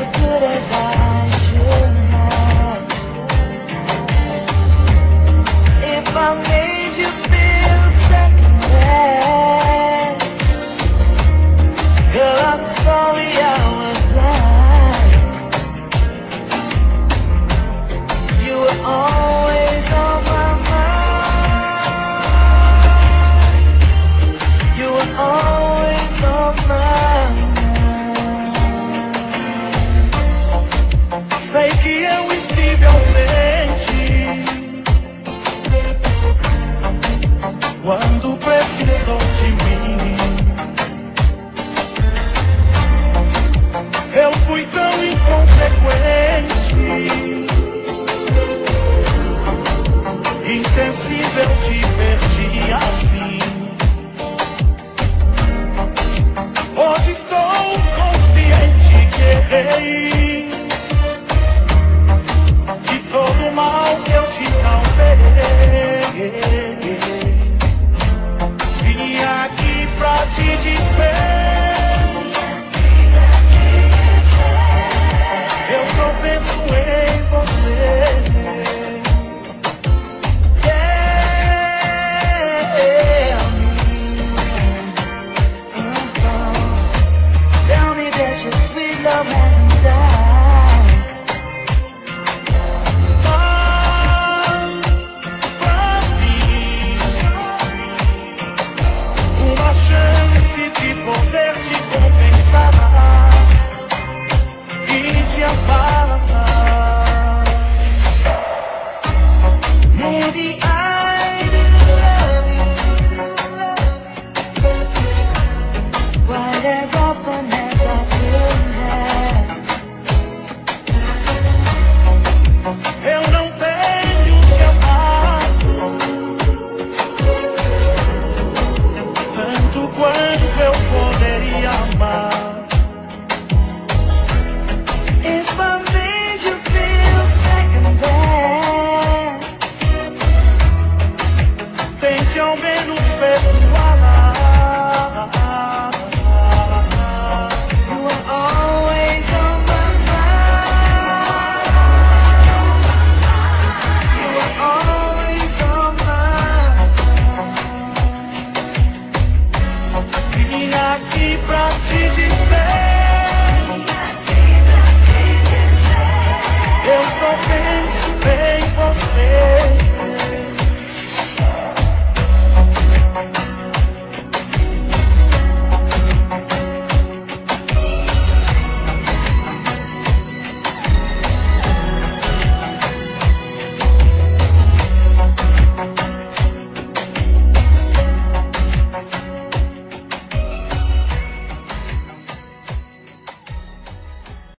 as good as I should have. If I made you feel second best, girl, I'm sorry I was blind. You were always on my mind. You were always on my mind. Sei que eu estive ausente quando precisou de mim. Eu fui tão inconsequente, insensível, te perdi assim. Hoje estou consciente que errei.